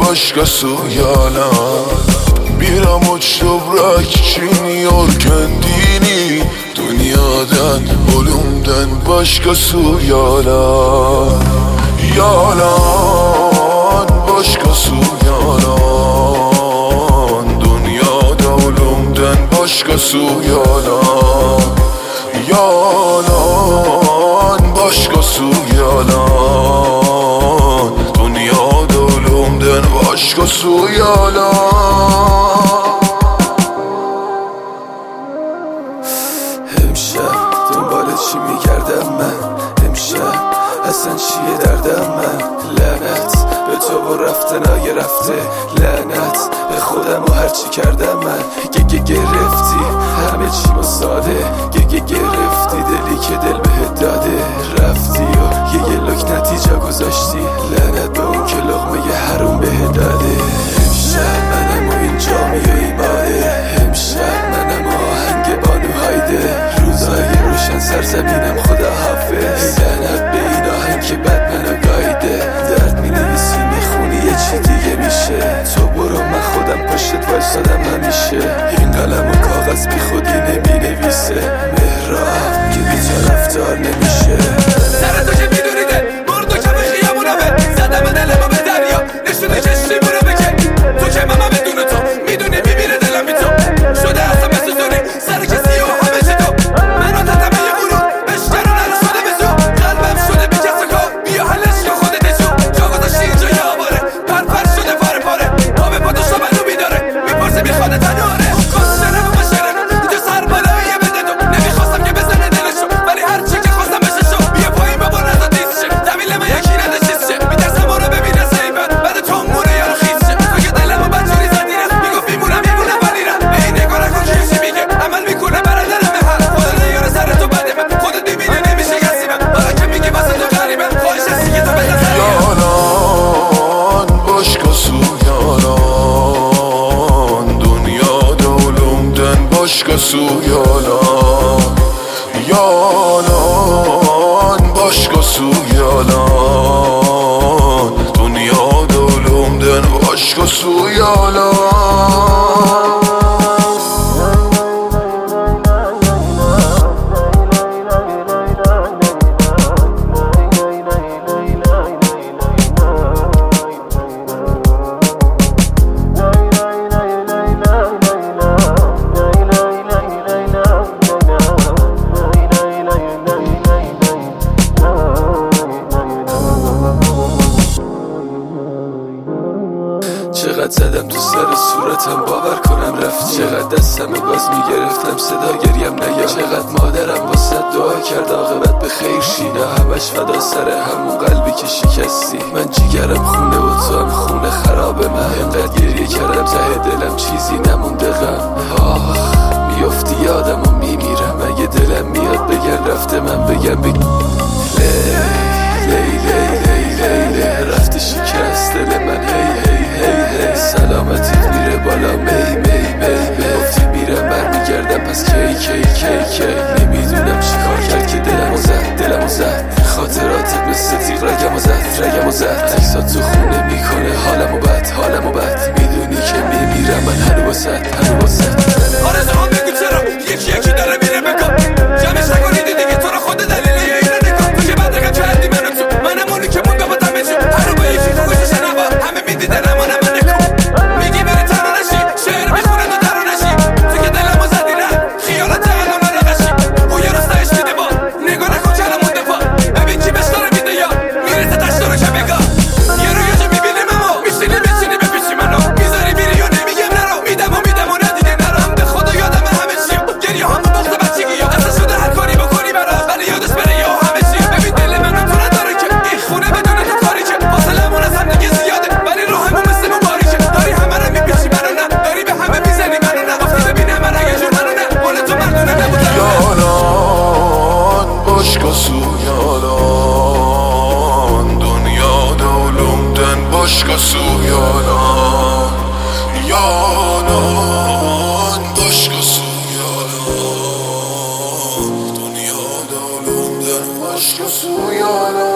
başkası yalan. Bir avuç toprak için yor kendini, dünyadan ölümden başkası yalan. Yalan, başkası yalan. Dünyada ölümden başkası yalan. Yalan, başkası yalan. Dünyada ölümden başkası yalan. امشب دنبال چی میگردم من؟ امشب اصلا چیه دردم من؟ لعنت به تو و رفتنای رفته، لعنت به خودم و هرچی کردم من. گرفتی همه چی ما ساده، گرفتی دلی که دل بهت داده. رفتی و یه لک نتیجه گذاشتی، لعنت به اون که لقمه حروم بهت داده. امشب منم و این جامی و ایماده، امشب منم و آهنگ بانو هایده. روزای روشن سرزمینم خدا حافظ، لعنت به این آهنگ که بد منو گایده. درد می نویسی میخونی یه چی دیگه میشه، تو برو من خودم پشت وایسادم همیشه. این قلم و کاغذ بی خودی نمی نویسه، مهراب که بی طرفدار نمیشه. سر تو که میدونی ده برد و کم خیامونمه، زدم دلمو به دریا نشونی چشیمونو بکن. تو که ماما بدون تو میدونی میمیره دلم بی تو، شده اصلا بسوزونی سر کسی و همه چی تو. منو تتمه یه برون بشکرون هر شده به تو، قلبم شده بی کس کار بیا حلش یا خودت جو. جا گذاشتی اینجا یه آباره پر شده پاره پاره، پا به پا داشتا منو بیداره میپرسه میخوانه تناره. اون کسشره و مشره اینجا سر بالاییه بده تو، نمیخواستم که بزنه دلشو ولی هرچی که خواستم بشه شو. بیا پایین ببار نزا دیز شه، دمیل من یکی نده چیز شه. میترسم برو ببینه سیبت بعد تنگونه یارو خیز شه. تو که دلمو بدجوری زدی رفت میگفت میمونم ولی رفت. به این نگاه نکن که چی میگه عمل میکنه برادرم هر خدا نیاره سر تو بده من. خودت میبینی نمیشه گسیمم حالا که میگی واسه تو غریبه. خواهش هستی که تو بزن سریم. Yalan, başkası yalan. Dünyada ölümden başkası yalan. Yalan, başkası yalan. Dünyada ölümden başkası yalan. چقدر زدم تو سر صورتم باور کنم رفت، چقدر دستم باز میگرفتم صدا گریم نیاد. چقدر مادرم واسه دعا کرد عاقبت به خیر شی، نه همش فدا سر همون قلبی که شکستی. من جیگرم خونه و تو هم خونه خرابه، من انقدر گریه کردم ته دلم چیزی نمونده غم. میافتی یادم و میمیرم اگه دلم میاد بگن رفته من بگم لی رفته شکست دل من. هی سلامتیت میره بالا می گفتی میرم برمیگردم پس کی نمیدونم چی کار کرد که دلمو زد خاطراتت مثل تیغ رگمو زد تکسات تو خونه میکنه حالمو بد میدونی که میمیرم من هنو واسد آرزو هم بگو چرا یکی داره میره بکن جمعش نکنیدی دیگه تو رو خود دلیله یه اینو نکن. تو که بدرگم کردی منو تو منم اونی که مونده با دمه جو هر رو با یکی تو گوشه شنوا همه میدیده نمانه من نکن. میگی بری تنو نشی شعر میخونه تو درو نشی، تو که دلمو زدی نه خیالت الان رو نقشی. او یه راستایش میده با نگاه نکن چرا مونده پا، ببین کی بهش داره میده یا میرسه تشت رو که بگا. یه رو یه جا میبینیم اما میشینی بپیچی منو میذاری میری یا نمیگم نرو میدم و نه دیگه نرم. به خدا یادم همه چی گریه همون بخت بچگی یا اصلا شده هر کاری بکنی برا ولی یادش بره یا همه چی. ببین دل منو تو نداره که این خونه بدون تو کاری که فاصلمون از هم دیگه زیاده ولی روحمون مثل مباریکه. داری همه رو میپیچی منو نه داری به همه میزنی منو نه گفتی ببینه من اگه جون منو نه قول تو مردونه نبودم. Yalan, başkası yalan. Dünyada ölümden başkası yalan. Yalan, başkası yalan. Dünyada ölümden başkası yalan.